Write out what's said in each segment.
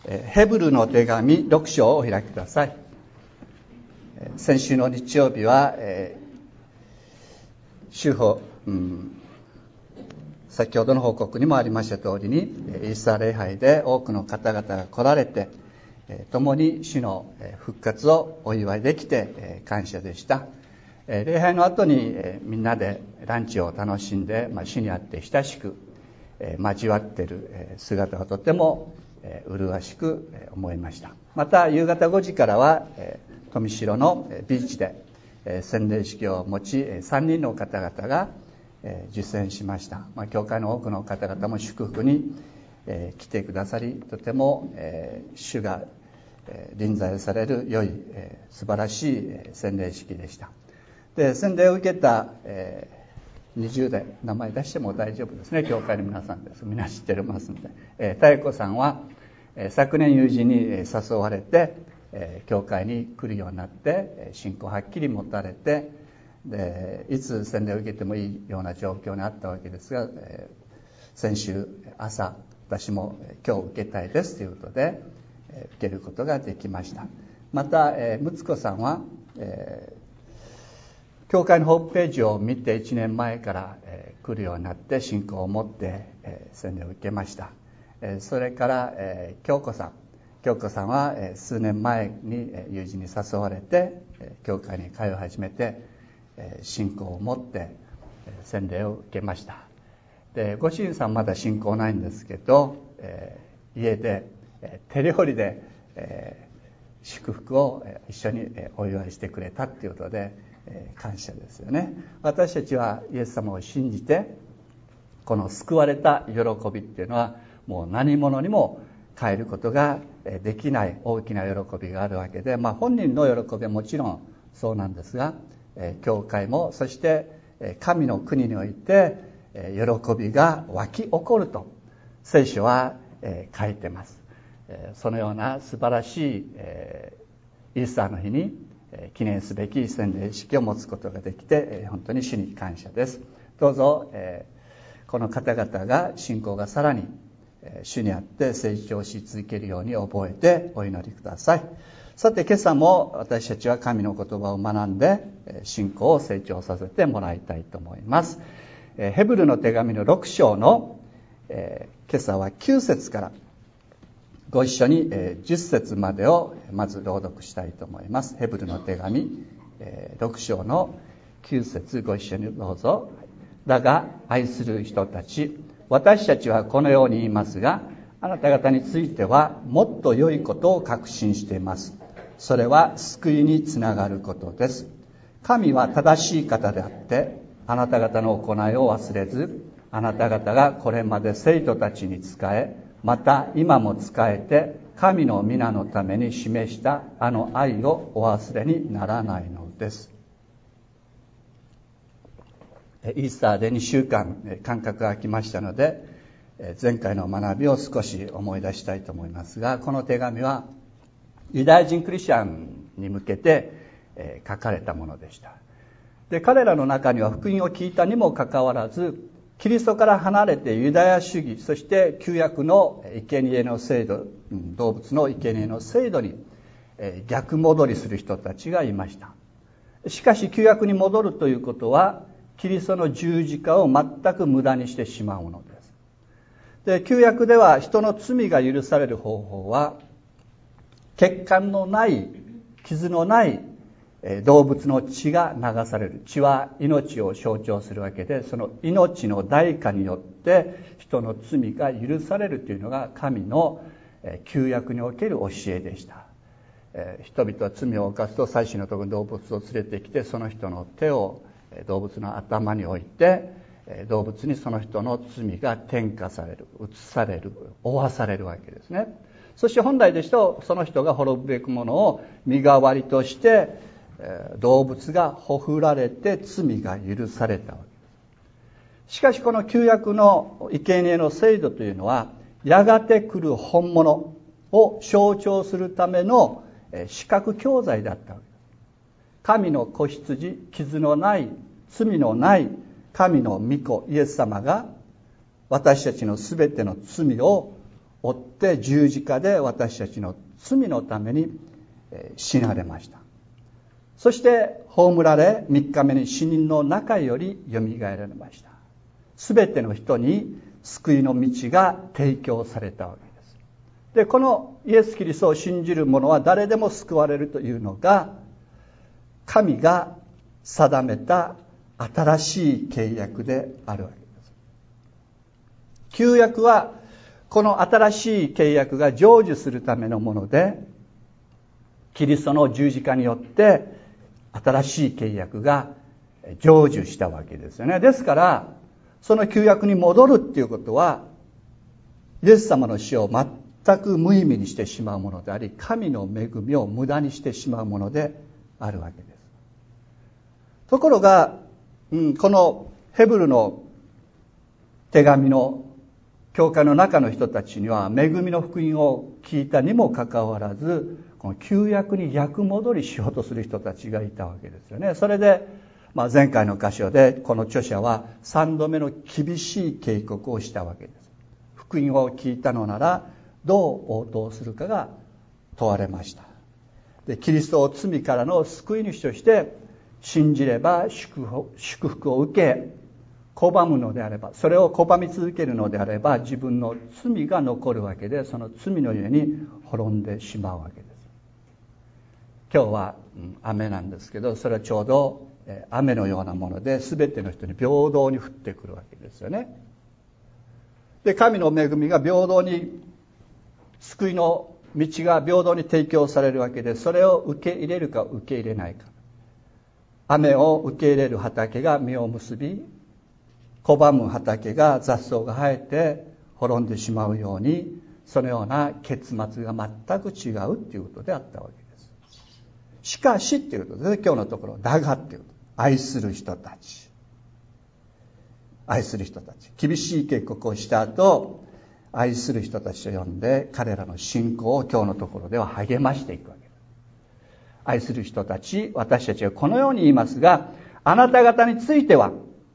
ヘブルの手紙6章をお開きください。先週の日曜日は、先ほどの報告にもありました通りに、イースター礼拝で多くの方々が来られて、共に主の復活をお祝いできて感謝でした。礼拝の後にみんなでランチを楽しんで、主にあって親しく交わっている姿がとても麗しく思いました。また夕方5時からは富城のビーチで洗礼式を持ち3人の方々が実践しました。教会の多くの方々も祝福に来てくださり、とても主が臨在される良い素晴らしい洗礼式でした。で、洗礼を受けた20代、名前出しても大丈夫ですね。教会の皆さんです。みんな知ってますので。妙子さんは昨年友人に誘われて教会に来るようになって信仰をはっきり持たれて、でいつ洗礼を受けてもいいような状況にあったわけですが、先週朝私も今日受けたいですということで受けることができました。また睦子さんは教会のホームページを見て1年前から来るようになって信仰を持って洗礼を受けました。それから京子さんは数年前に友人に誘われて教会に通い始めて信仰を持って洗礼を受けました。で、ご主人さんまだ信仰ないんですけど、家で手料理で祝福を一緒にお祝いしてくれたということで感謝ですよね。私たちはイエス様を信じてこの救われた喜びっていうのはもう何者にも変えることができない大きな喜びがあるわけで、本人の喜びはもちろんそうなんですが、教会もそして神の国において喜びが湧き起こると聖書は書いてます。そのような素晴らしいイースターの日に記念すべき洗礼式を持つことができて本当に主に感謝です。どうぞこの方々が信仰がさらに主にあって成長し続けるように覚えてお祈りください。さて、今朝も私たちは神の言葉を学んで信仰を成長させてもらいたいと思います。ヘブルの手紙の6章の今朝は9節からご一緒に10節までをまず朗読したいと思います。ヘブルの手紙6章の9節ご一緒にどうぞ。だが愛する人たち、私たちはこのように言いますが、あなた方についてはもっと良いことを確信しています。それは救いにつながることです。神は正しい方であって、あなた方の行いを忘れず、あなた方がこれまで生徒たちに仕え、また今も仕えて神の皆のために示したあの愛をお忘れにならないのです。イースターで2週間間隔が空きましたので、前回の学びを少し思い出したいと思いますが、この手紙はユダヤ人クリスチャンに向けて書かれたものでした。で、彼らの中には福音を聞いたにもかかわらず、キリストから離れてユダヤ主義、そして旧約の生贄の制度、動物の生贄の制度に逆戻りする人たちがいました。しかし旧約に戻るということはキリストの十字架を全く無駄にしてしまうのです。で、旧約では人の罪が許される方法は血管のない傷のない動物の血が流される。血は命を象徴するわけで、その命の代価によって人の罪が許されるというのが神の旧約における教えでした。人々は罪を犯すと祭司のところに動物を連れてきて、その人の手を動物の頭に置いて、動物にその人の罪が転嫁される、移される、負わされるわけですね。そして本来ですとその人が滅ぶべきものを身代わりとして動物がほふられて罪が許されたわけです。しかしこの旧約の生贄の制度というのはやがて来る本物を象徴するための視覚教材だったわけです。神の子羊、傷のない罪のない神の御子イエス様が私たちのすべての罪を追って十字架で私たちの罪のために死なれました。そして葬られ3日目に死人の中よりよみがえられました。すべての人に救いの道が提供されたわけです。で、このイエス・キリストを信じる者は誰でも救われるというのが神が定めた新しい契約であるわけです。旧約はこの新しい契約が成就するためのもので、キリストの十字架によって新しい契約が成就したわけですよね。ですからその旧約に戻るっていうことはイエス様の死を全く無意味にしてしまうものであり、神の恵みを無駄にしてしまうものであるわけです。ところが、このヘブルの手紙の教会の中の人たちには恵みの福音を聞いたにもかかわらず、この旧約に逆戻りしようとする人たちがいたわけですよね。それで、前回の箇所でこの著者は3度目の厳しい警告をしたわけです。福音を聞いたのならどう応答するかが問われました。で、キリストを罪からの救い主として信じれば祝福を受け、拒むのであれば、それを拒み続けるのであれば自分の罪が残るわけで、その罪の上に滅んでしまうわけです。今日は雨なんですけど、それはちょうど雨のようなもので全ての人に平等に降ってくるわけですよね。で、神の恵みが平等に、救いの道が平等に提供されるわけで、それを受け入れるか受け入れないか。雨を受け入れる畑が実を結び、拒む畑が雑草が生えて滅んでしまうように、そのような結末が全く違うっていうことであったわけです。しかしっていうことですね。今日のところ、だがっていうこと。愛する人たち。愛する人たち。厳しい警告をした後、愛する人たちと呼んで、彼らの信仰を今日のところでは励ましていくわけです。愛する人たち、私たちはこのように言いますが、あなた方については、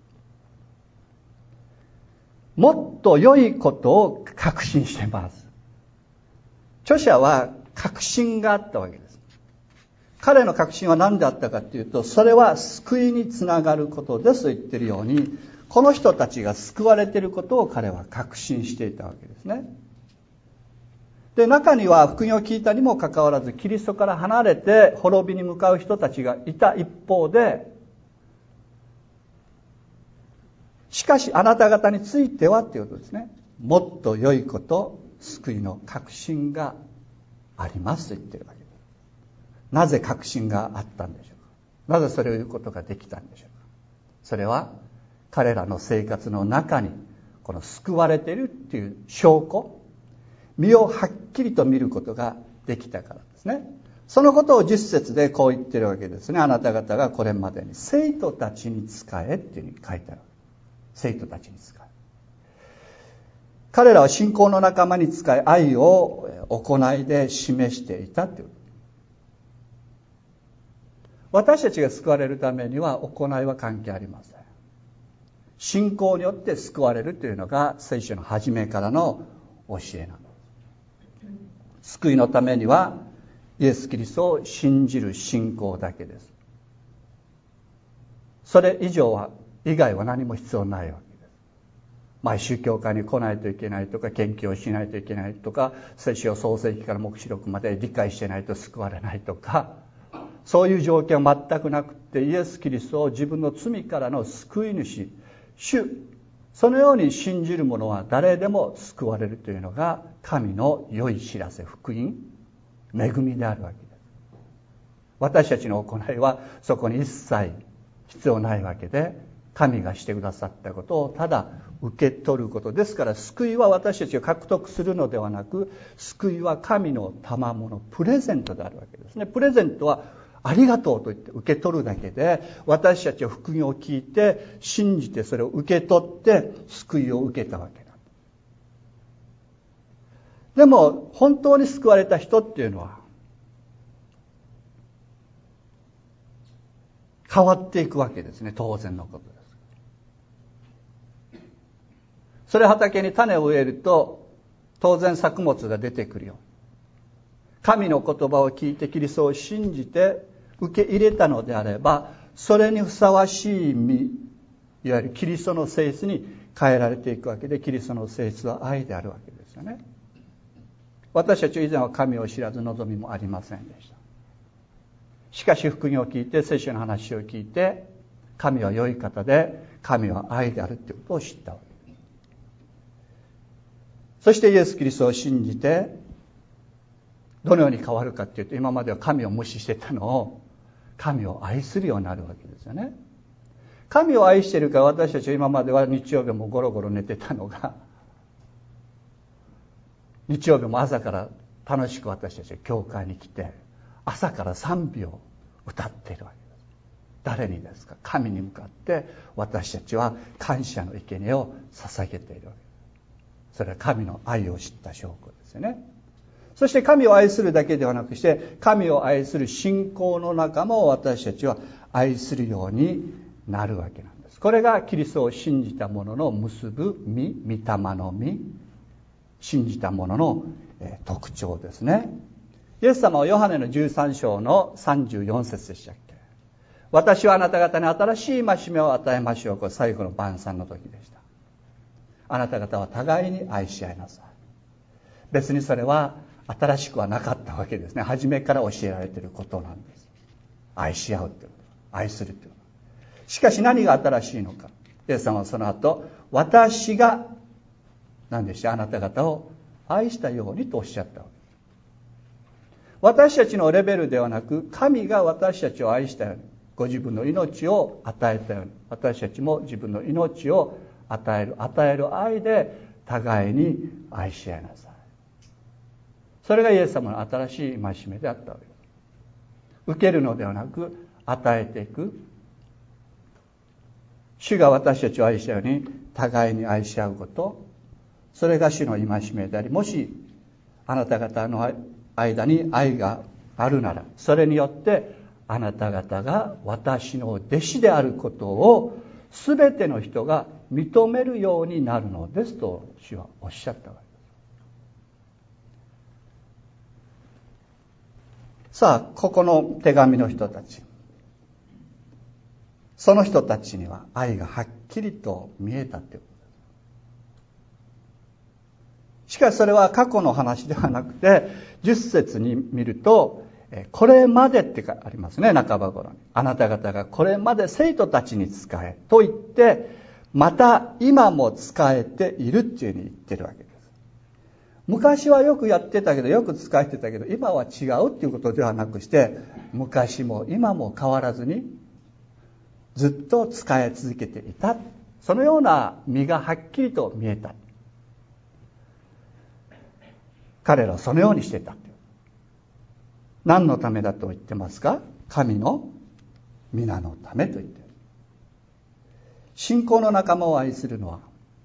もっと良いことを確信しています。著者は確信があったわけです。彼の確信は何であったかというと、それは救いにつながることですと言っているように、この人たちが救われていることを彼は確信していたわけですね。で、中には福音を聞いたにもかかわらず、キリストから離れて滅びに向かう人たちがいた一方で、しかしあなた方についてはということですね。もっと良いこと、救いの確信がありますと言っているわけです。なぜ確信があったんでしょうか。なぜそれを言うことができたんでしょうか。それは彼らの生活の中にこの救われているっていう証拠、身をはっきりと見ることができたからですね。そのことを10節でこう言っているわけですね。あなた方がこれまでに生徒たちに仕えっていうふうに書いてある。生徒たちに仕え。彼らは信仰の仲間に仕え、愛を行いで示していたという。私たちが救われるためには行いは関係ありません。信仰によって救われるというのが聖書の初めからの教えなんです。救いのためにはイエス・キリストを信じる信仰だけです。それ以外は何も必要ないわけです。毎週教会に来ないといけないとか、研究をしないといけないとか、聖書を創世記から黙示録まで理解してないと救われないとか、そういう条件は全くなくて、イエス・キリストを自分の罪からの救い主、主、そのように信じる者は誰でも救われるというのが神の良い知らせ、福音、恵みであるわけです。私たちの行いはそこに一切必要ないわけで、神がしてくださったことをただ受け取ることですから、救いは私たちが獲得するのではなく、救いは神の賜物、プレゼントであるわけですね。プレゼントはありがとうと言って受け取るだけで、私たちは福音を聞いて信じてそれを受け取って救いを受けたわけだ。でも本当に救われた人っていうのは変わっていくわけですね。当然のことです。それ畑に種を植えると当然作物が出てくるよ。神の言葉を聞いてキリストを信じて受け入れたのであれば、それにふさわしい実、いわゆるキリストの性質に変えられていくわけで、キリストの性質は愛であるわけですよね。私たち以前は神を知らず望みもありませんでした。しかし福音を聞いて、聖書の話を聞いて、神は良い方で、神は愛であるということを知ったわけです。そしてイエス・キリストを信じて、どのように変わるかというと、今までは神を無視してたのを神を愛するようになるわけですよね。神を愛しているから、私たちは今までは日曜日もゴロゴロ寝てたのが、日曜日も朝から楽しく私たちは教会に来て、朝から賛美を歌っているわけです。誰にですか？神に向かって私たちは感謝の生贄を捧げているわけです。それは神の愛を知った証拠ですよね。そして神を愛するだけではなくして、神を愛する信仰の中も私たちは愛するようになるわけなんです。これがキリストを信じた者の結ぶ実、御霊の実、信じた者の特徴ですね。イエス様はヨハネの13章の34節でしたっけ。私はあなた方に新しい戒めを与えましょう。これ最後の晩餐の時でした。あなた方は互いに愛し合いなさい。別にそれは新しくはなかったわけですね。初めから教えられていることなんです。愛し合うということ、愛するということ。しかし何が新しいのか。イエス様はその後、私が何でした、あなた方を愛したようにとおっしゃったわけです。私たちのレベルではなく、神が私たちを愛したように、ご自分の命を与えたように、私たちも自分の命を与える愛で互いに愛し合いなさい。それがイエス様の新しい戒めであったわけです。受けるのではなく与えていく。主が私たちを愛したように互いに愛し合うこと、それが主の戒めであり、もしあなた方の間に愛があるなら、それによってあなた方が私の弟子であることを全ての人が認めるようになるのですと主はおっしゃったわけです。さあ、ここの手紙の人たち、その人たちには愛がはっきりと見えたということです。しかしそれは過去の話ではなくて、10節に見ると、これまでってありますね、半ば頃に。あなた方がこれまで生徒たちに仕えと言って、また今も仕えているっていうふうに言ってるわけです。昔はよくやってたけど、よく仕えてたけど、今は違うっていうことではなくして、昔も今も変わらずにずっと仕え続けていた。そのような実がはっきりと見えた。彼らはそのようにしてた。何のためだと言ってますか？神の皆のためと言っている。信仰の仲間を愛するのは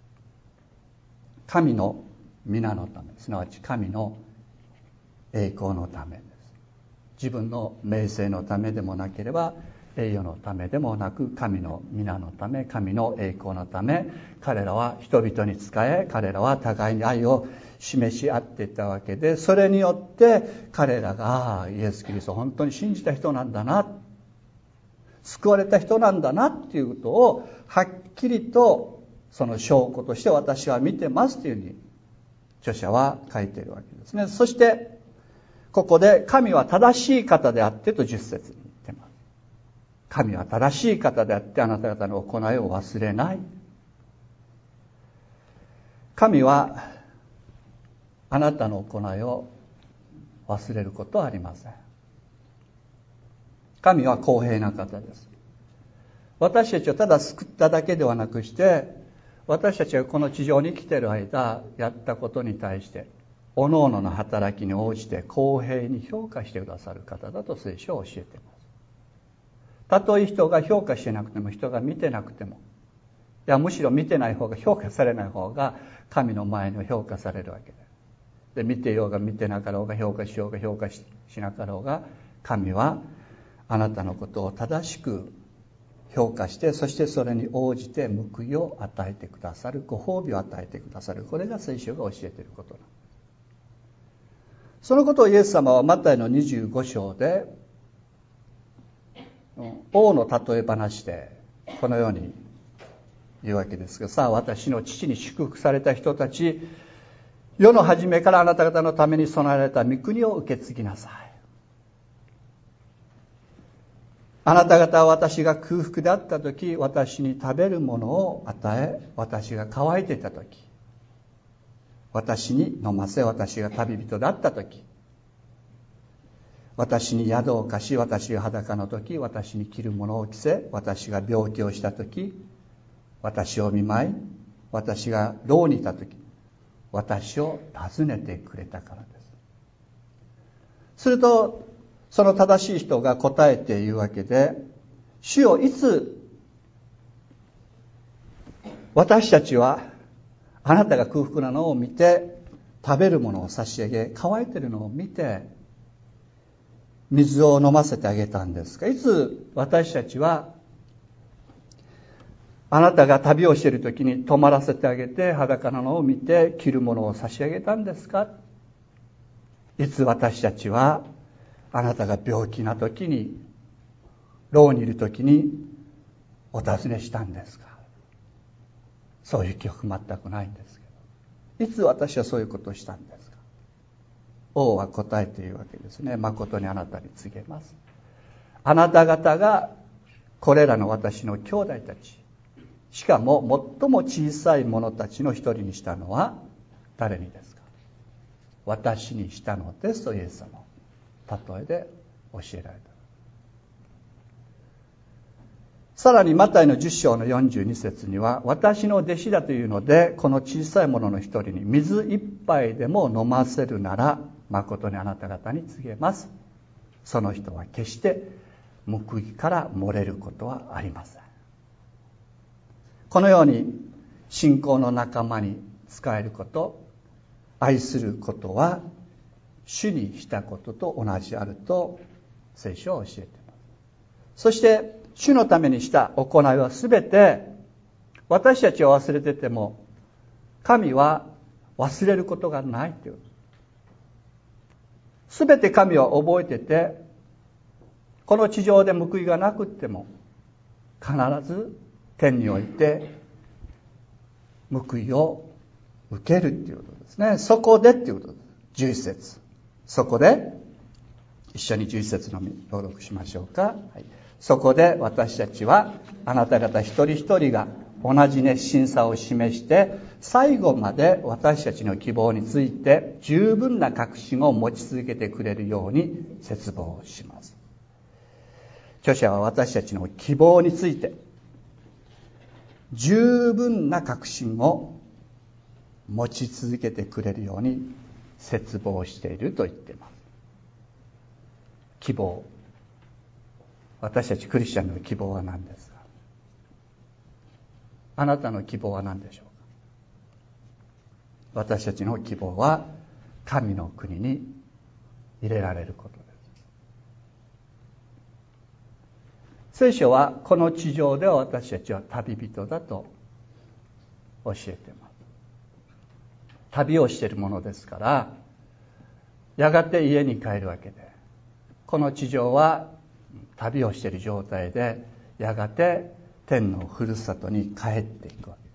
神の皆のため、すなわち神の栄光のためです。自分の名声のためでもなければ、栄誉のためでもなく、神の皆のため、神の栄光のため、彼らは人々に仕え、彼らは互いに愛を示し合っていたわけで、それによって彼らがイエス・キリストを本当に信じた人なんだな、救われた人なんだなっていうことをはっきりとその証拠として私は見てますというふうに著者は書いているわけですね。そしてここで神は正しい方であってと10節に言ってます。神は正しい方であってあなた方の行いを忘れない。神はあなたの行いを忘れることはありません。神は公平な方です。私たちをただ救っただけではなくして、私たちがこの地上に生きている間やったことに対して各々の働きに応じて公平に評価してくださる方だと聖書は教えています。たとえ人が評価してなくても、人が見てなくても、いやむしろ見てない方が評価されない方が神の前には評価されるわけで、見てようが見てなかろうが、評価しようが評価しなかろうが、神はあなたのことを正しく評価して、そしてそれに応じて報いを与えてくださる、ご褒美を与えてくださる。これが聖書が教えていることなんです。 そのことをイエス様はマタイの25章で王の例え話でこのように言うわけですが、さあ私の父に祝福された人たち、世の初めからあなた方のために備えられた御国を受け継ぎなさい。あなた方は私が空腹であった時、私に食べるものを与え、私が乾いていた時、私に飲ませ、私が旅人であった時、私に宿を貸し、私が裸の時、私に着るものを着せ、私が病気をした時、私を見舞い、私が牢にいた時、私を訪ねてくれたからです。するとその正しい人が答えて言うわけで、主よ、いつ私たちはあなたが空腹なのを見て食べるものを差し上げ、乾いているのを見て水を飲ませてあげたんですか。いつ私たちはあなたが旅をしている時に泊まらせてあげて裸なのを見て着るものを差し上げたんですか。いつ私たちはあなたが病気な時に、牢にいる時にお尋ねしたんですか。そういう記憶全くないんですけど、いつ私はそういうことをしたんですか。王は答えているわけですね。誠にあなたに告げます。あなた方がこれらの私の兄弟たち、しかも最も小さい者たちの一人にしたのは誰にですか。私にしたのですとイエス様例えで教えられた。さらにマタイの10章の42節には、私の弟子だというのでこの小さい者の一人に水一杯でも飲ませるなら、誠にあなた方に告げます。その人は決して報いから漏れることはありません。このように信仰の仲間に仕えること、愛することは主にしたことと同じであると聖書は教えています。そして主のためにした行いはすべて、私たちは忘れてても神は忘れることがないという。すべて神は覚えてて、この地上で報いがなくっても必ず天において報いを受けるっていうことですね。そこでっていうことです。11節。そこで一緒に11節のみ朗読しましょうか。はい、そこで私たちはあなた方一人一人が同じ熱心さを示して最後まで私たちの希望について十分な確信を持ち続けてくれるように切望します。著者は私たちの希望について十分な確信を持ち続けてくれるように切望していると言っています。希望。私たちクリスチャンの希望は何ですか。あなたの希望は何でしょうか。私たちの希望は神の国に入れられることです。聖書はこの地上では私たちは旅人だと教えています。旅をしているものですから、やがて家に帰るわけで、この地上は旅をしている状態で、やがて天のふるさとに帰っていくわけです。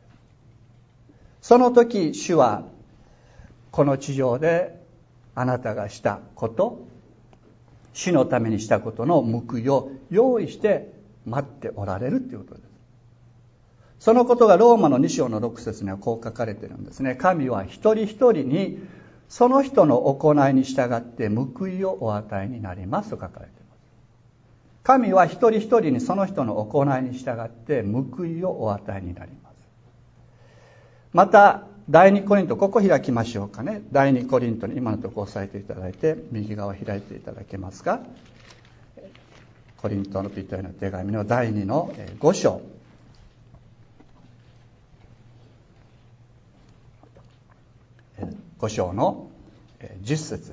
その時、主はこの地上であなたがしたこと、主のためにしたことの報いを用意して待っておられるということです。そのことがローマの2章の6節にはこう書かれているんですね。神は一人一人にその人の行いに従って報いをお与えになりますと書かれています。神は一人一人にその人の行いに従って報いをお与えになります。また第2コリント、ここ開きましょうかね。第2コリントに今のところ押さえていただいて、右側開いていただけますか。コリントの人への手紙の第2の5章。5章の10節です。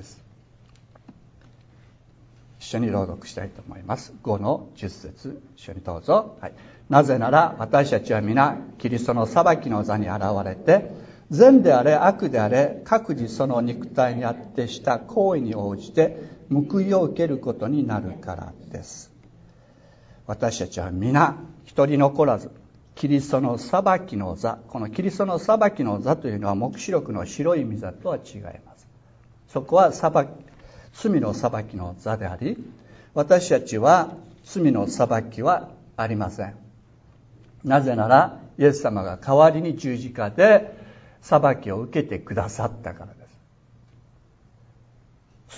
一緒に朗読したいと思います。5の10節、一緒にどうぞ。はい、なぜなら私たちは皆キリストの裁きの座に現れて、 善であれ悪であれ各自その肉体にあってした行為に応じて報いを受けることになるからです。私たちは皆一人残らずキリストの裁きの座、このキリストの裁きの座というのは黙示録の白い御座とは違います。そこは罪の裁きの座であり、私たちは罪の裁きはありません。なぜならイエス様が代わりに十字架で裁きを受けてくださったからです。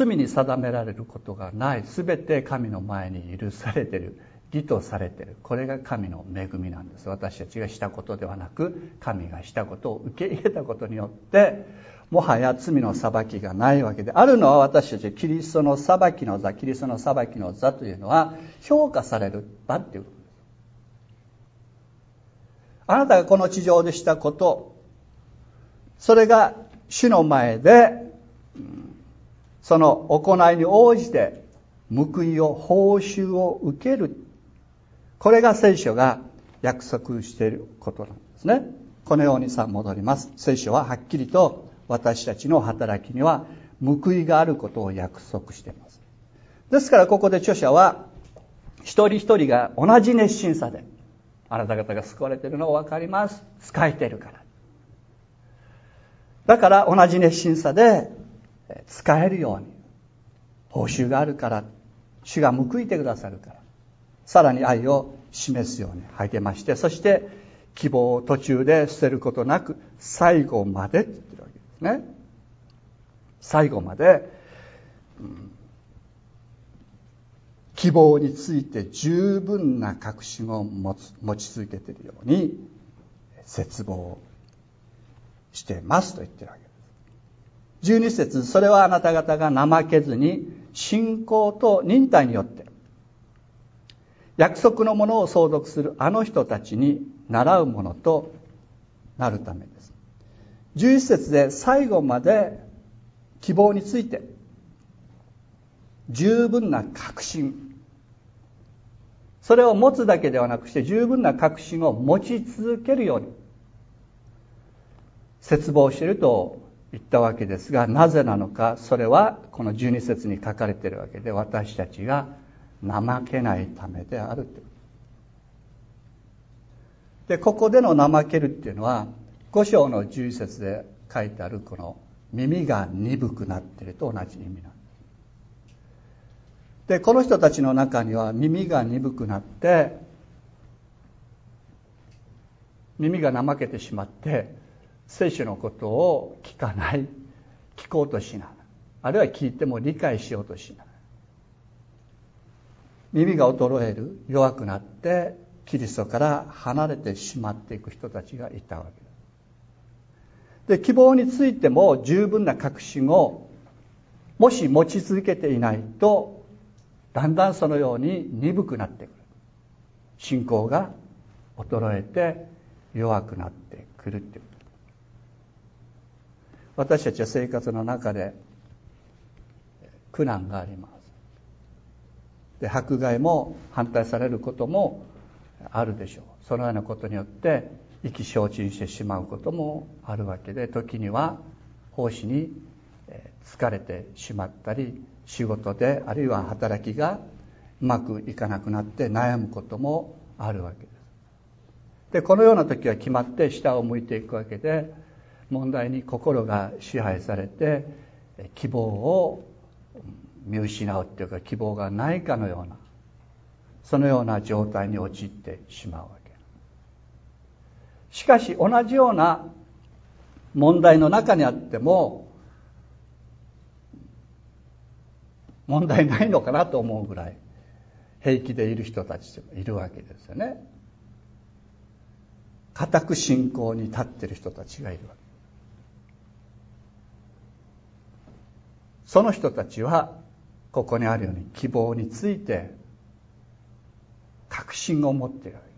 罪に定められることがない、すべて神の前に許されている、義とされている、これが神の恵みなんです。私たちがしたことではなく、神がしたことを受け入れたことによってもはや罪の裁きがないわけであるのは、私たちキリストの裁きの座、キリストの裁きの座というのは評価される場っていうことです。あなたがこの地上でしたこと、それが主の前でその行いに応じて報いを、報酬を受ける、これが聖書が約束していることなんですね。このように戻ります。聖書ははっきりと私たちの働きには報いがあることを約束しています。ですからここで著者は一人一人が同じ熱心さで、あなた方が救われているのは分かります、仕えているから、だから同じ熱心さで使えるように、報酬があるから、主が報いてくださるから、さらに愛を示すように励まして、そして希望を途中で捨てることなく最後までって言ってるわけですね。最後まで、希望について十分な確信を持ち続けているように切望していますと言っているわけです。12節、それはあなた方が怠けずに信仰と忍耐によって約束のものを相続するあの人たちに倣うものとなるためです。11節で最後まで希望について十分な確信、それを持つだけではなくして十分な確信を持ち続けるように切望していると言ったわけですが、なぜなのか、それはこの12節に書かれているわけで、私たちが怠けないためであるということで、ここでの怠けるっていうのは5章の11節で書いてあるこの耳が鈍くなっていると同じ意味なんです。で、この人たちの中には耳が鈍くなって耳が怠けてしまって聖書のことを聞かない、聞こうとしない、あるいは聞いても理解しようとしない、耳が衰える、弱くなってキリストから離れてしまっていく人たちがいたわけです。で、希望についても十分な確信をもし持ち続けていないと、だんだんそのように鈍くなってくる、信仰が衰えて弱くなってくるっていう。私たちは生活の中で苦難があります。で、迫害も反対されることもあるでしょう。そのようなことによって意気消沈してしまうこともあるわけで、時には奉仕に疲れてしまったり、仕事であるいは働きがうまくいかなくなって悩むこともあるわけです。で、このような時は決まって下を向いていくわけで、問題に心が支配されて希望を見失うっていうか、希望がないかのような、そのような状態に陥ってしまうわけ。しかし同じような問題の中にあっても問題ないのかなと思うぐらい平気でいる人たちもいるわけですよね。固く信仰に立っている人たちがいるわけ。その人たちはここにあるように希望について確信を持っているわけ。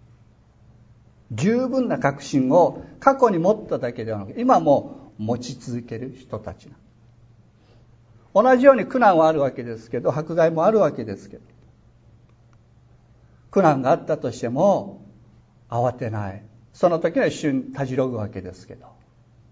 十分な確信を過去に持っただけではなく、今も持ち続ける人たちなんです。同じように苦難はあるわけですけど、迫害もあるわけですけど、苦難があったとしても慌てない。その時は一瞬たじろぐわけですけど、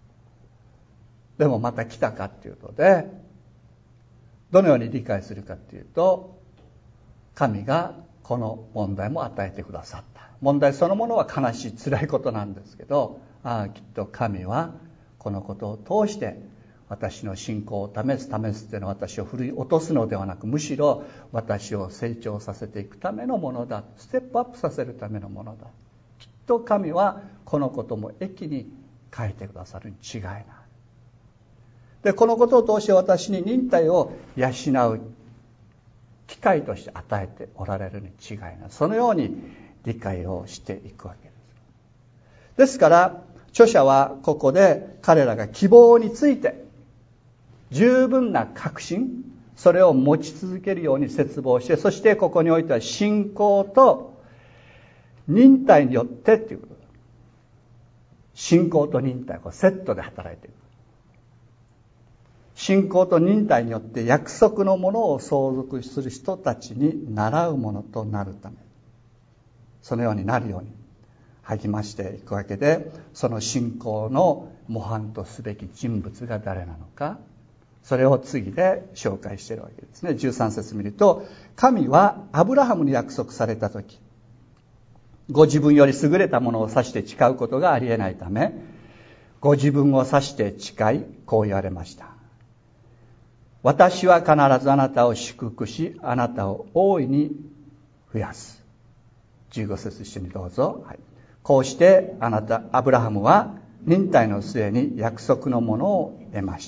でもまた来たかっていうことで、どのように理解するかっていうと、神がこの問題も与えてくださった。問題そのものは悲しい辛いことなんですけど、きっと神はこのことを通して私の信仰を試すというのは、私を振り落とすのではなく、むしろ私を成長させていくためのものだ、ステップアップさせるためのものだ。きっと神はこのことも益に変えてくださるに違いない。で、このことを通して私に忍耐を養う機会として与えておられるに違いない。そのように理解をしていくわけです。ですから著者はここで彼らが希望について十分な確信、それを持ち続けるように切望して、そしてここにおいては信仰と忍耐によってということ。信仰と忍耐がセットで働いている。信仰と忍耐によって約束のものを相続する人たちに習うものとなるため、そのようになるように励ましていくわけで、その信仰の模範とすべき人物が誰なのか、それを次で紹介しているわけですね。13節見ると、神はアブラハムに約束されたとき、ご自分より優れたものを指して誓うことがありえないため、ご自分を指して誓い、こう言われました。私は必ずあなたを祝福し、あなたを大いに増やす。15節一緒にどうぞ。はい、こうしてアブラハムは忍耐の末に約束のものを得ました。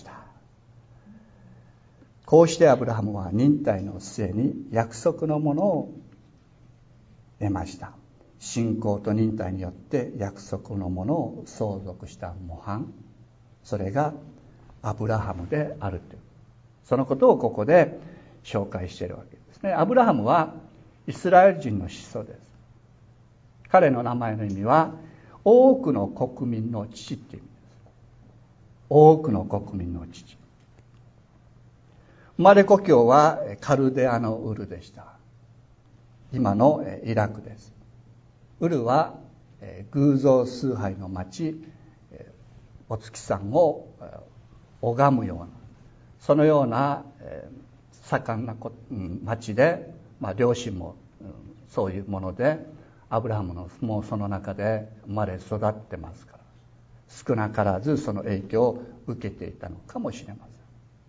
こうしてアブラハムは忍耐の末に約束のものを得ました。信仰と忍耐によって約束のものを相続した模範、それがアブラハムであるという、そのことをここで紹介しているわけですね。アブラハムはイスラエル人の始祖です。彼の名前の意味は多くの国民の父っていう意味です。多くの国民の父。生まれ故郷はカルデアのウルでした。今のイラクです。ウルは偶像崇拝の町、お月さんを拝むような、そのような盛んな町で、両親もそういうもので、アブラハムのもうその中で生まれ育ってますから、少なからずその影響を受けていたのかもしれません。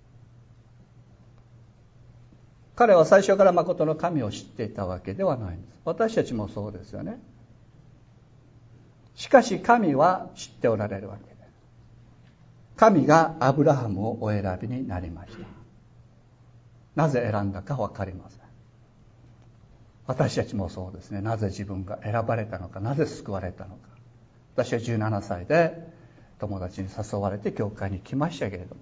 彼は最初から誠の神を知っていたわけではないんです。私たちもそうですよね。しかし神は知っておられるわけです。神がアブラハムをお選びになりました。なぜ選んだか分かりません。私たちもそうですね。なぜ自分が選ばれたのか、なぜ救われたのか。私は17歳で友達に誘われて教会に来ましたけれども、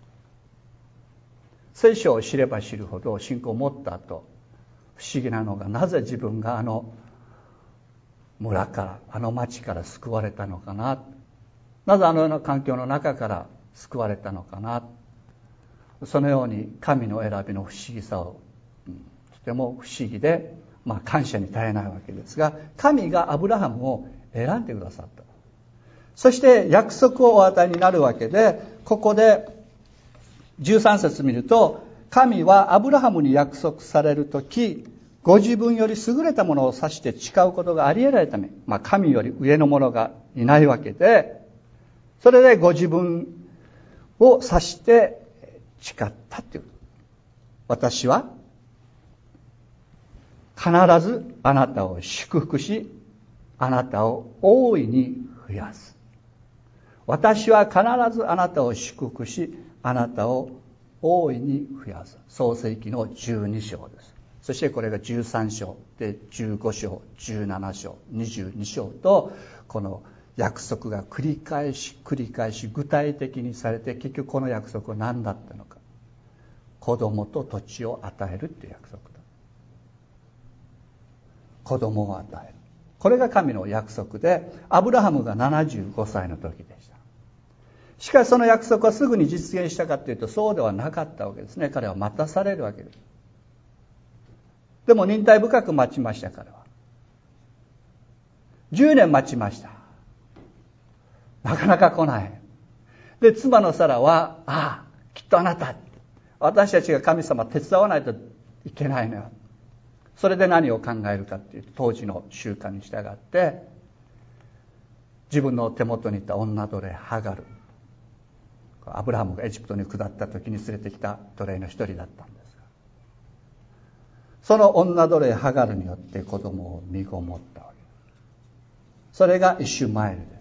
聖書を知れば知るほど信仰を持った後、不思議なのが、なぜ自分があの村からあの町から救われたのかな、なぜあのような環境の中から救われたのかな、そのように神の選びの不思議さをとても不思議で、感謝に絶えないわけですが、神がアブラハムを選んでくださった。そして約束をお与えになるわけで、ここで13節見ると、神はアブラハムに約束されるとき、ご自分より優れたものを指して誓うことがありえないため、神より上のものがいないわけで、それでご自分を指して誓ったという。私は必ずあなたを祝福し、あなたを大いに増やす。私は必ずあなたを祝福し、あなたを大いに増やす。創世記の12章です。そしてこれが13章で15章、17章、22章と、この約束が繰り返し具体的にされて、結局この約束は何だったのか。子供と土地を与えるっていう約束だ。子供を与える。これが神の約束で、アブラハムが75歳の時でした。しかしその約束はすぐに実現したかというと、そうではなかったわけですね。彼は待たされるわけです。でも忍耐深く待ちました。彼は10年待ちました。なかなか来ない。 で妻のサラは、きっとあなた、私たちが神様手伝わないといけないのよ。それで何を考えるかっていうと、当時の習慣に従って自分の手元にいた女奴隷ハガル、アブラハムがエジプトに下った時に連れてきた奴隷の一人だったんですが、その女奴隷ハガルによって子供を身ごもったわけです。それがイシュマエルです。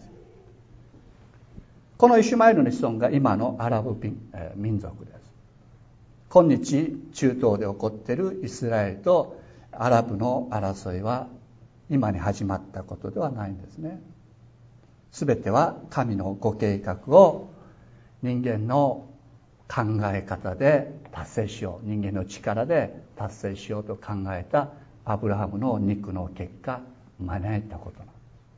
このイシュマエルの子孫が今のアラブ民族です。今日中東で起こっているイスラエルとアラブの争いは今に始まったことではないんですね。すべては神のご計画を人間の考え方で達成しよう、人間の力で達成しようと考えたアブラハムの肉の結果、招いたことなんです。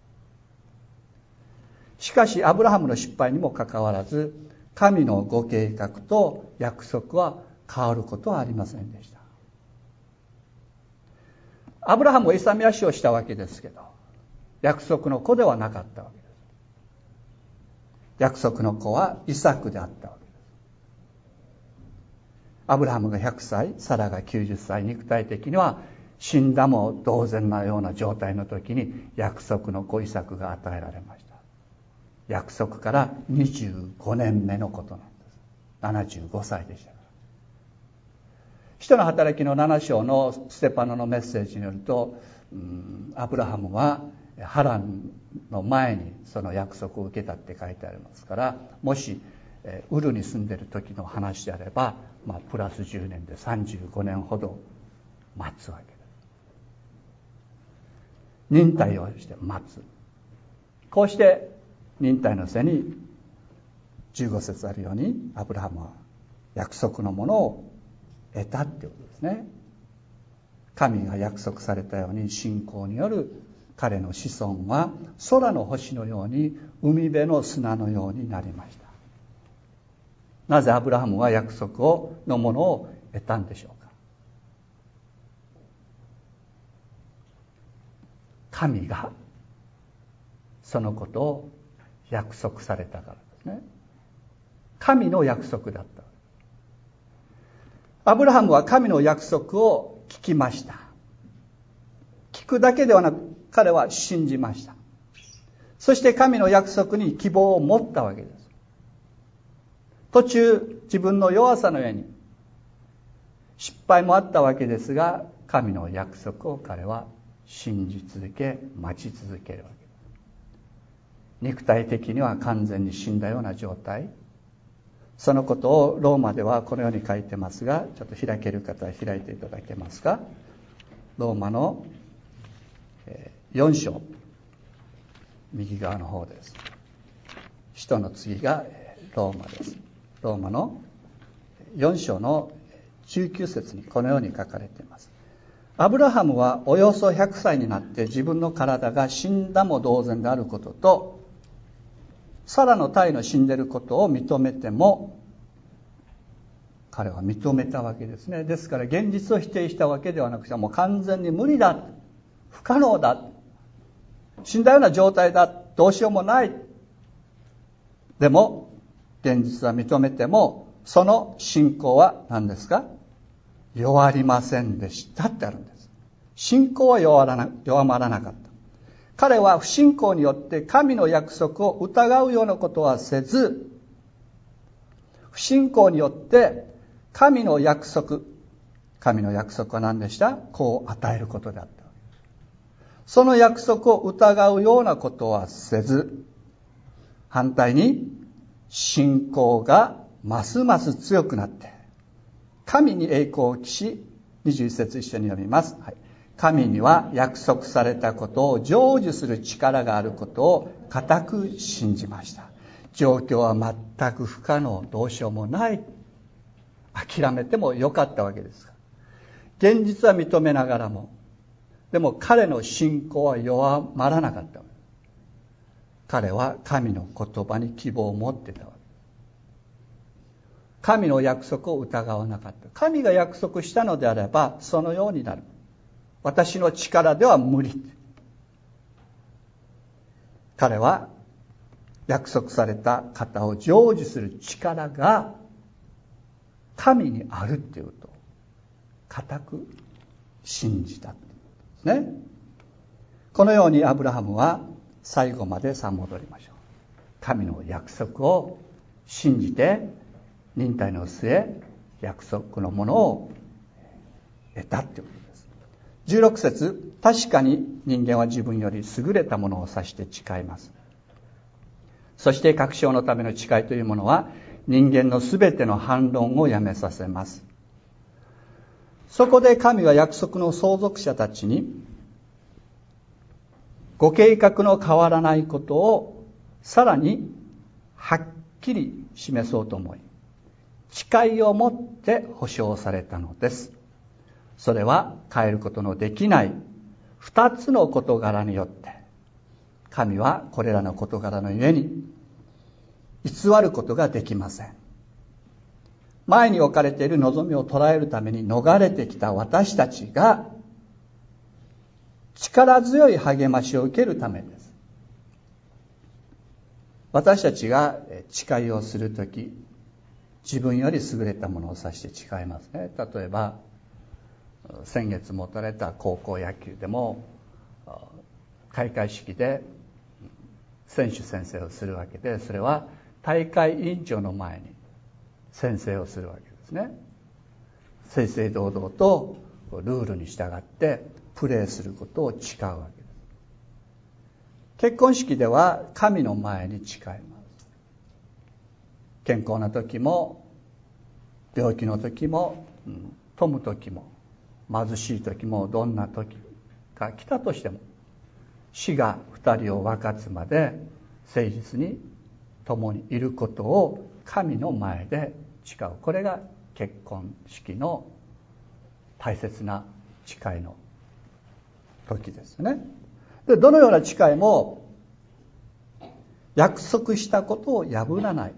しかしアブラハムの失敗にもかかわらず、神のご計画と約束は変わることはありませんでした。アブラハムは勇み足をしたわけですけど、約束の子ではなかったわけです。約束の子はイサクであったわけです。アブラハムが100歳、サラが90歳、肉体的には死んだも同然なような状態の時に約束の子イサクが与えられました。約束から25年目のことなんです。75歳でしたから。使徒の働きの7章のステパノのメッセージによると、アブラハムはハランの前にその約束を受けたって書いてありますから、もしウルに住んでいる時の話であれば、プラス10年で35年ほど待つわけです。忍耐をして待つ。こうして忍耐の末に15節あるように、アブラハムは約束のものを得たっていうことですね。神が約束されたように、信仰による彼の子孫は空の星のように、海辺の砂のようになりました。なぜアブラハムは約束のものを得たんでしょうか。神がそのことを約束されたからですね。神の約束だった。アブラハムは神の約束を聞きました。聞くだけではなく、彼は信じました。そして神の約束に希望を持ったわけです。途中、自分の弱さの上に失敗もあったわけですが、神の約束を彼は信じ続け、待ち続けるわけです。肉体的には完全に死んだような状態。そのことをローマではこのように書いてますが、ちょっと開ける方は開いていただけますか。ローマの4章、右側の方です。使徒の次がローマです。ローマの4章の19節にこのように書かれています。アブラハムはおよそ100歳になって自分の体が死んだも同然であることと、サラの胎の死んでいることを認めても、彼は認めたわけですね。ですから現実を否定したわけではなくて、もう完全に無理だ、不可能だ、死んだような状態だ、どうしようもない。でも現実は認めても、その信仰は何ですか？弱りませんでしたってあるんです。信仰は弱まらなかった。彼は不信仰によって神の約束を疑うようなことはせず、不信仰によって神の約束は何でした？こう与えることであった。その約束を疑うようなことはせず、反対に信仰がますます強くなって、神に栄光を期し、21節一緒に読みます。はい。神には約束されたことを成就する力があることを固く信じました。状況は全く不可能、どうしようもない。諦めてもよかったわけですから。現実は認めながらも、でも彼の信仰は弱まらなかったわけです。彼は神の言葉に希望を持ってたわけです。神の約束を疑わなかった。神が約束したのであればそのようになる。私の力では無理。彼は約束された方を成就する力が神にあるっていうことを固く信じたっていうことですね。このようにアブラハムは最後までさあ戻りましょう。神の約束を信じて忍耐の末約束のものを得たということです。16節、確かに人間は自分より優れたものを指して誓います。そして確証のための誓いというものは人間のすべての反論をやめさせます。そこで神は約束の相続者たちにご計画の変わらないことをさらにはっきり示そうと思い、誓いをもって保証されたのです。それは変えることのできない二つの事柄によって、神はこれらの事柄のゆえに偽ることができません。前に置かれている望みを捉えるために逃れてきた私たちが力強い励ましを受けるためです。私たちが誓いをするとき、自分より優れたものを指して誓いますね。例えば先月持たれた高校野球でも開会式で選手宣誓をするわけで、それは大会委員長の前に宣誓をするわけですね。正々堂々とルールに従ってプレーすることを誓うわけです。結婚式では神の前に誓います。健康な時も病気の時も富む時も貧しい時も、どんな時が来たとしても死が二人を分かつまで誠実に共にいることを神の前で誓う。これが結婚式の大切な誓いの時ですね。で、どのような誓いも約束したことを破らない。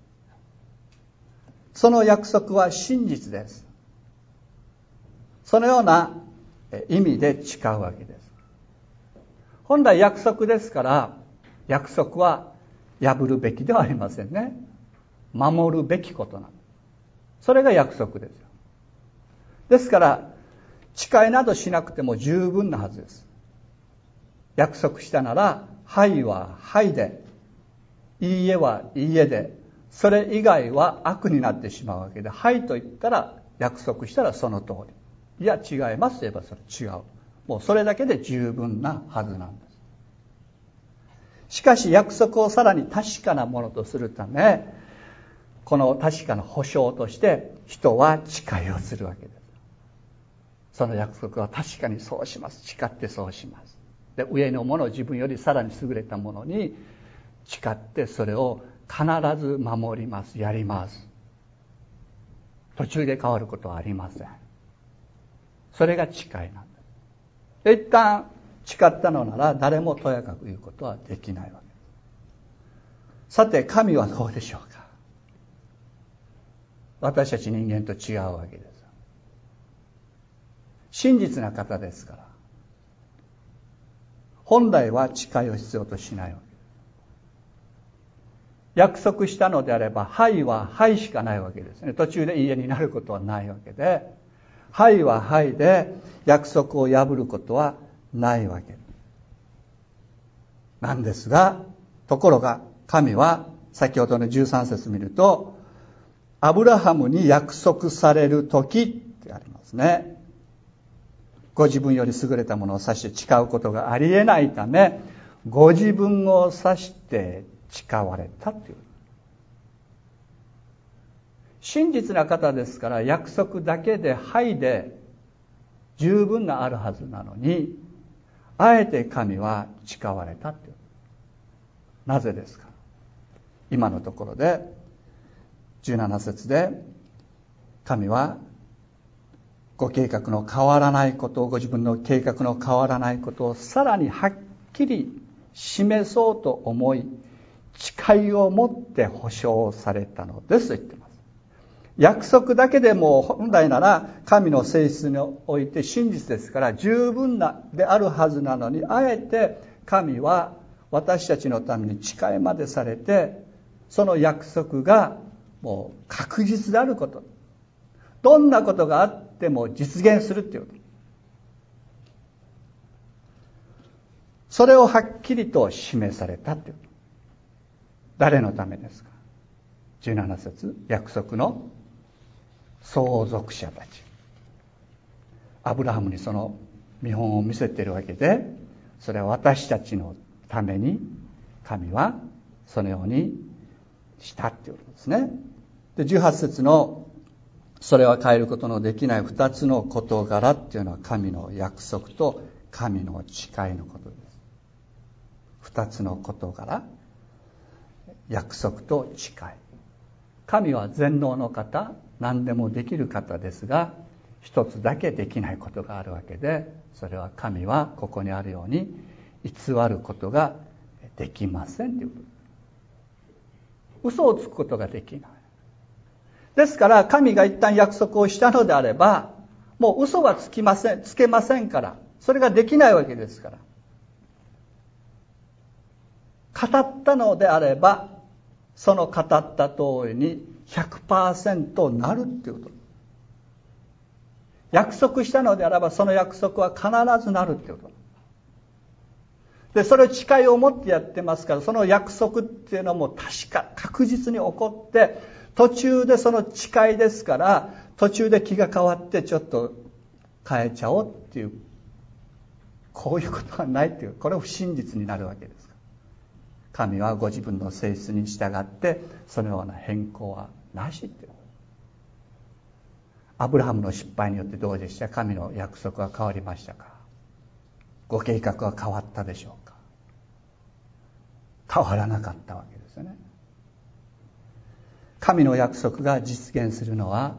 その約束は真実です。そのような意味で誓うわけです。本来約束ですから、約束は破るべきではありませんね。守るべきことなんです。それが約束ですよ。ですから誓いなどしなくても十分なはずです。約束したなら、はいははいで、いいえはいいえで、それ以外は悪になってしまうわけで、はいと言ったら、約束したらその通り、いや違いますと言えばそれ違う、もうそれだけで十分なはずなんです。しかし約束をさらに確かなものとするため、この確かな保証として人は誓いをするわけです。その約束は確かにそうします、誓ってそうします。で、上のものを自分よりさらに優れたものに誓って、それを必ず守ります、やります。途中で変わることはありません。それが誓いなんです。一旦誓ったのなら誰もとやかく言うことはできないわけです。さて神はどうでしょうか。私たち人間と違うわけです。真実な方ですから、本来は誓いを必要としないわけです。約束したのであれば、はいははいしかないわけですね。途中でいいえになることはないわけで、はいははいで約束を破ることはないわけなんですが、ところが神は先ほどの13節見ると、アブラハムに約束される時ってありますね。ご自分より優れたものを指して誓うことがありえないため、ご自分を指して誓われたという。真実な方ですから約束だけではいで十分なあるはずなのに、あえて神は誓われたという。なぜですか。今のところで17節で、神はご計画の変わらないことを、ご自分の計画の変わらないことをさらにはっきり示そうと思い、誓いをもって保証されたのですと言っています。約束だけでも本来なら神の性質において真実ですから十分なであるはずなのに、あえて神は私たちのために誓いまでされて、その約束がもう確実であること、どんなことがあっても実現するっていうこと、それをはっきりと示されたっていうこと。誰のためですか。17節、約束の相続者たち。アブラハムにその見本を見せているわけで、それは私たちのために神はそのようにしたっていうことですね。で、18節のそれは変えることのできない2つの事柄っていうのは、神の約束と神の誓いのことです。2つの事柄、約束と誓い。神は全能の方、何でもできる方ですが、一つだけできないことがあるわけで、それは神はここにあるように偽ることができませんということ。嘘をつくことができない。ですから神が一旦約束をしたのであれば、もう嘘はつけませんから、それができないわけですから。語ったのであれば、その語った通りに 100% なるっていうこと。約束したのであれば、その約束は必ずなるっていうこと。で、それを誓いを持ってやってますから、その約束っていうのも確実に起こって、途中でその誓いですから、途中で気が変わってちょっと変えちゃおうっていう、こういうことはないっていう、これは不真実になるわけです。神はご自分の性質に従って、そのような変更はなしっていう。アブラハムの失敗によってどうでした？神の約束は変わりましたか？ご計画は変わったでしょうか？変わらなかったわけですよね。神の約束が実現するのは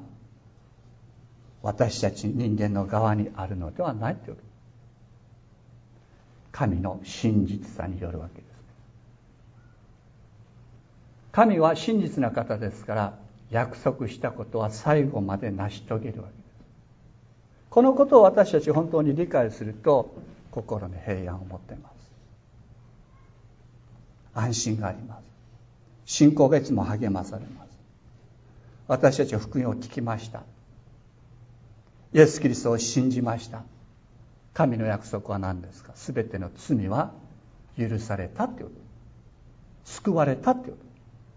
私たち人間の側にあるのではないという、神の真実さによるわけです。神は真実な方ですから、約束したことは最後まで成し遂げるわけです。このことを私たち本当に理解すると、心に平安を持っています。安心があります。信仰がいつも励まされます。私たちは福音を聞きました。イエス・キリストを信じました。神の約束は何ですか？すべての罪は許されたということ。救われたということ。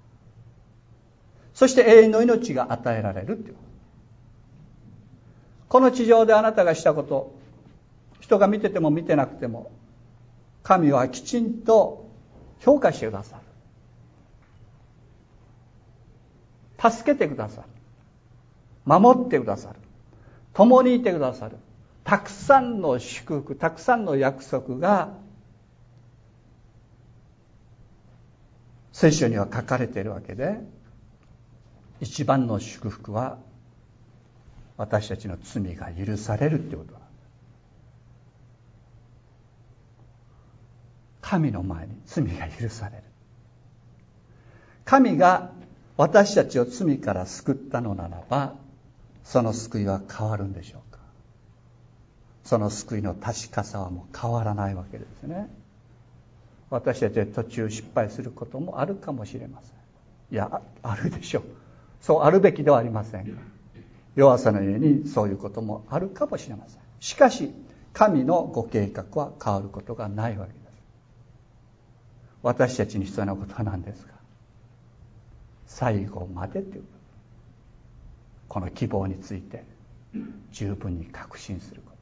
そして永遠の命が与えられるということ。この地上であなたがしたこと、人が見てても見てなくても、神はきちんと評価してくださる。助けてくださる。守ってくださる。共にいてくださる。たくさんの祝福、たくさんの約束が聖書には書かれているわけで、一番の祝福は私たちの罪が許されるということだ。神の前に罪が許される。神が私たちを罪から救ったのならば、その救いは変わるんでしょうか？その救いの確かさはもう変わらないわけですね。私たちは途中失敗することもあるかもしれません。いや、あるでしょう。そうあるべきではありませんが、弱さのゆえにそういうこともあるかもしれません。しかし神のご計画は変わることがないわけです。私たちに必要なことは何ですか？最後までというこの希望について十分に確信すること、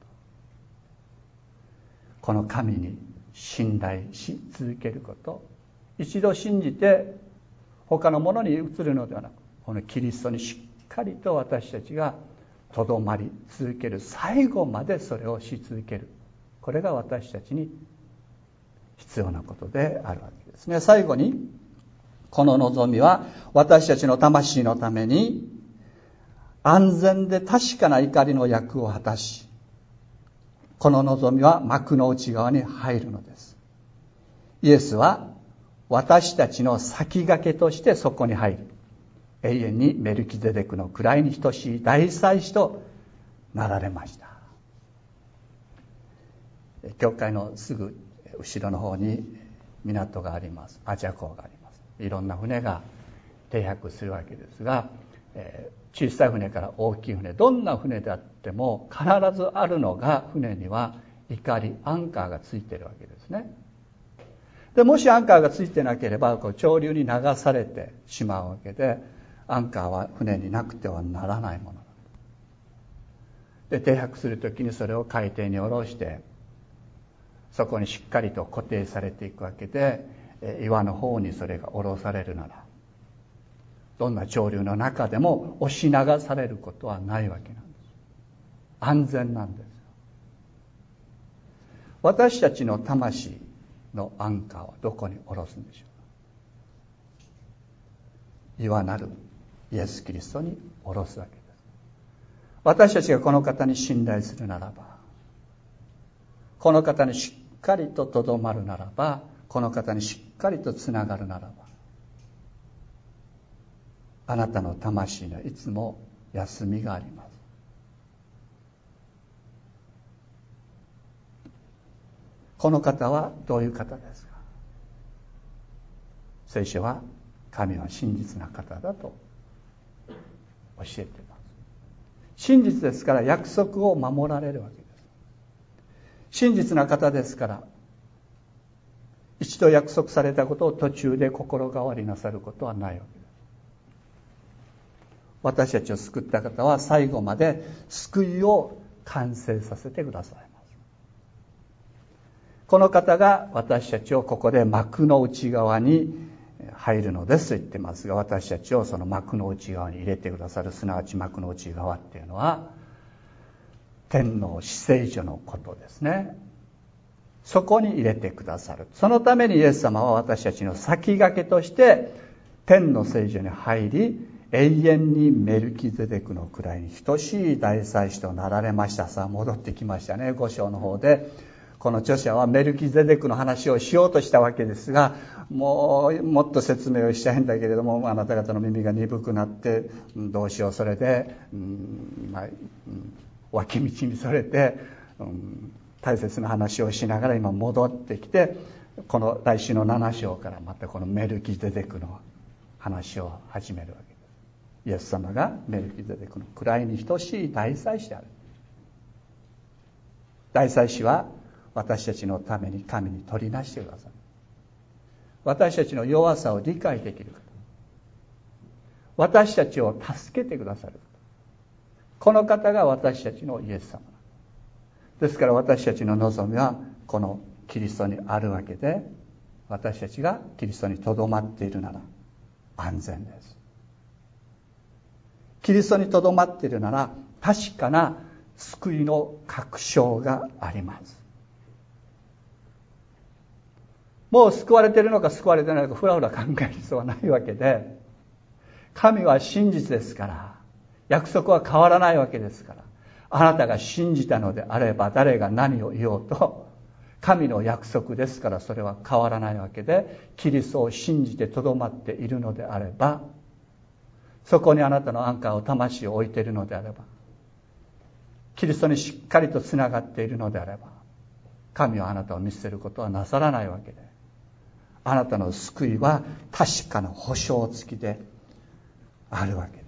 この神に信頼し続けること、一度信じて他のものに移るのではなく、このキリストにしっかりと私たちがとどまり続ける、最後までそれをし続ける、これが私たちに必要なことであるわけですね。最後に、この望みは私たちの魂のために安全で確かな怒りの役を果たし、この望みは幕の内側に入るのです。イエスは私たちの先駆けとしてそこに入り、永遠にメルキゼデクの位に等しい大祭司となられました。教会のすぐ後ろの方に港があります。アジャ港があります。いろんな船が停泊するわけですが、小さい船から大きい船、どんな船であっても必ずあるのが、船には錨、アンカーがついているわけですね。でもしアンカーがついてなければ潮流に流されてしまうわけで、アンカーは船になくてはならないもので、停泊するときにそれを海底に下ろして、そこにしっかりと固定されていくわけで、岩の方にそれが下ろされるなら、どんな潮流の中でも押し流されることはないわけなんです。安全なんです。私たちの魂のアンカーはどこに下ろすんでしょう。岩なるイエス・キリストに下ろすわけです。私たちがこの方に信頼するならば、この方にしっかりととどまるならば、この方にしっかりとつながるならば、あなたの魂にはいつも休みがあります。この方はどういう方ですか。聖書は神は真実な方だと教えています。真実ですから約束を守られるわけです。真実な方ですから、一度約束されたことを途中で心変わりなさることはないわけです。私たちを救った方は最後まで救いを完成させてくださいます。この方が私たちをここで幕の内側に入るのですと言ってますが、私たちをその幕の内側に入れてくださる、すなわち幕の内側っていうのは天の至聖所のことですね。そこに入れてくださる。そのためにイエス様は私たちの先駆けとして天の聖所に入り、永遠にメルキゼデクの位に等しい大祭司となられました。さあ戻ってきましたね。5章の方でこの著者はメルキゼデクの話をしようとしたわけですが、もっと説明をしたいんだけれども、あなた方の耳が鈍くなってどうしよう、それで、脇道にそれて、大切な話をしながら今戻ってきて、この来週の7章からまたこのメルキゼデクの話を始めるわけです。イエス様がメルキゼデクの位に等しい大祭司である。大祭司は私たちのために神に取りなしてください。私たちの弱さを理解できる方、私たちを助けてくださる方、この方が私たちのイエス様ですから、私たちの望みはこのキリストにあるわけで、私たちがキリストにとどまっているなら安全です。キリストにとどまっているなら確かな救いの確証があります。もう救われているのか救われていないのかふらふら考える必要はないわけで、神は真実ですから、約束は変わらないわけですから、あなたが信じたのであれば誰が何を言おうと神の約束ですから、それは変わらないわけで、キリストを信じてとどまっているのであれば、そこにあなたのアンカーを魂を置いているのであれば、キリストにしっかりとつながっているのであれば、神はあなたを見捨てることはなさらないわけで、あなたの救いは確かな保証付きであるわけです。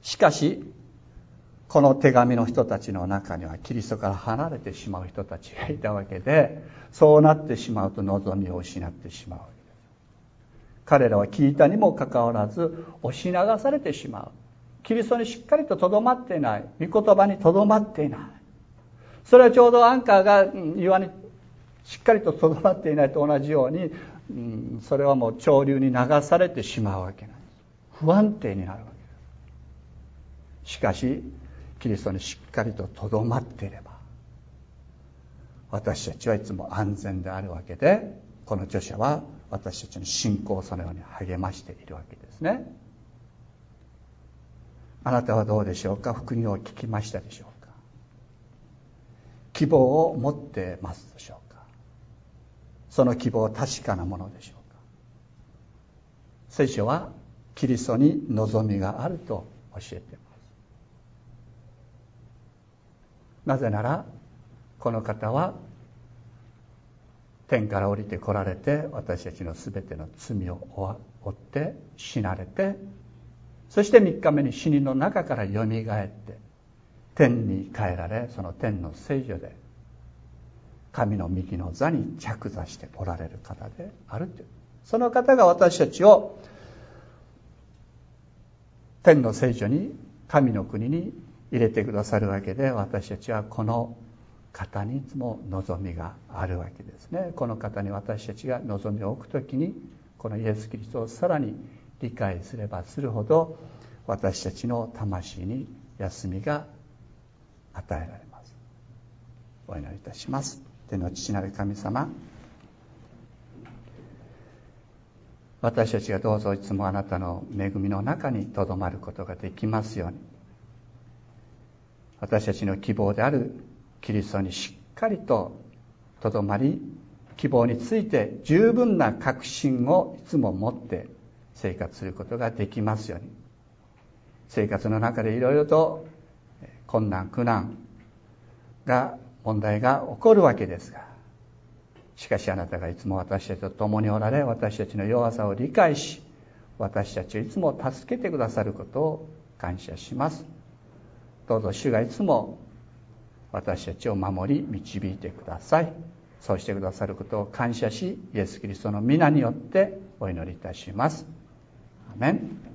しかしこの手紙の人たちの中にはキリストから離れてしまう人たちがいたわけで、そうなってしまうと望みを失ってしまうわけです。彼らは聞いたにもかかわらず押し流されてしまう。キリストにしっかりととどまっていない、御言葉にとどまっていない。それはちょうどアンカーが岩にしっかりととどまっていないと同じように、それはもう潮流に流されてしまうわけなんです。不安定になるわけです。しかしキリストにしっかりととどまっていれば、私たちはいつも安全であるわけで、この著者は私たちの信仰をそのように励ましているわけですね。あなたはどうでしょうか。福音を聞きましたでしょうか。希望を持ってますでしょうか。その希望は確かなものでしょうか。聖書はキリストに望みがあると教えています。なぜならこの方は天から降りて来られて、私たちのすべての罪を負って死なれて、そして3日目に死人の中からよみがえって天に帰られ、その天の聖所で神の右の座に着座しておられる方であるという、その方が私たちを天の聖所に、神の国に入れてくださるわけで、私たちはこの方にいつも望みがあるわけですね。この方に私たちが望みを置くときに、このイエス・キリストをさらに理解すればするほど、私たちの魂に休みが与えられます。お祈りいたします。天の父なる神様、私たちがどうぞいつもあなたの恵みの中にとどまることができますように、私たちの希望であるキリストにしっかりととどまり、希望について十分な確信をいつも持って生活することができますように。生活の中でいろいろと困難苦難が問題が起こるわけですが、しかしあなたがいつも私たちと共におられ、私たちの弱さを理解し、私たちをいつも助けてくださることを感謝します。どうぞ主がいつも私たちを守り導いてください。そうしてくださることを感謝し、イエス・キリストの皆によってお祈りいたします。アメン。